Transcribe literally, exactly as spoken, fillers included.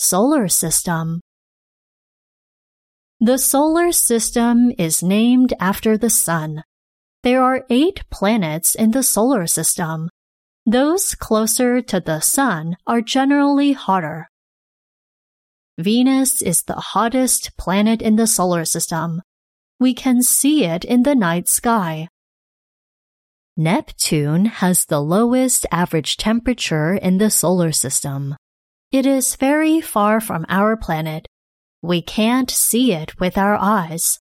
solar system. The solar system is named after the sun. There are eight planets in the solar system. Those closer to the sun are generally hotter. Venus is the hottest planet in the solar system. We can see it in the night sky. Neptune has the lowest average temperature in the solar system. It is very far from our planet. We can't see it with our eyes.